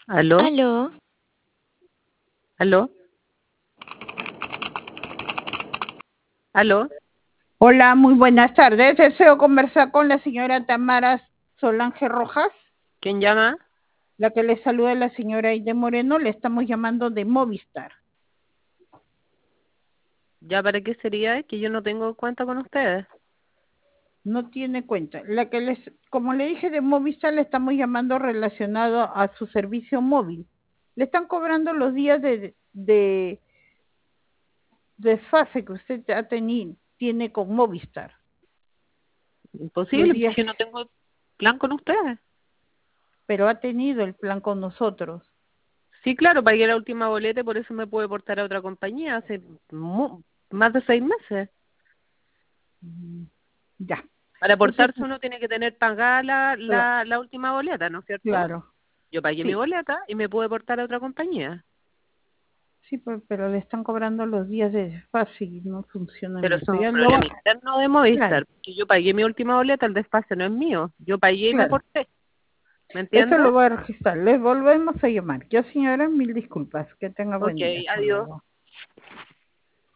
¿Aló? Aló, ¿Aló? ¿Aló? Hola, muy buenas tardes. Deseo conversar con la señora Tamara Solange Rojas. ¿Quién llama? La que le saluda es la señora Aide Moreno. Le estamos llamando de Movistar. ¿Ya para qué sería? Que yo no tengo cuenta con ustedes. No tiene cuenta. Como le dije de Movistar, le estamos llamando relacionado a su servicio móvil. Le están cobrando los días de desfase que usted tiene con Movistar. Los Imposible, días, porque yo no tengo plan con ustedes. pero ha tenido el plan con nosotros. Sí, claro, pagué la última boleta y por eso me pude portar a otra compañía hace más de 6 meses. Ya. Para Entonces, portarse uno tiene que tener pagada cla- la última boleta, ¿no es cierto? claro. Yo pagué mi Sí. boleta y me pude portar a otra compañía. Sí, pero le están cobrando los días de desfase y no funcionan Pero eso eso. es un Ya lo problema va. interno de Claro, Movistar, porque yo pagué mi última boleta, el desfase no es mío. Yo pagué y me claro. porté. ¿Me Eso entiendes? lo voy a registrar. Les volvemos a llamar. Ya, señora, mil disculpas. Que tenga buen Ok, día. Hasta adiós. luego.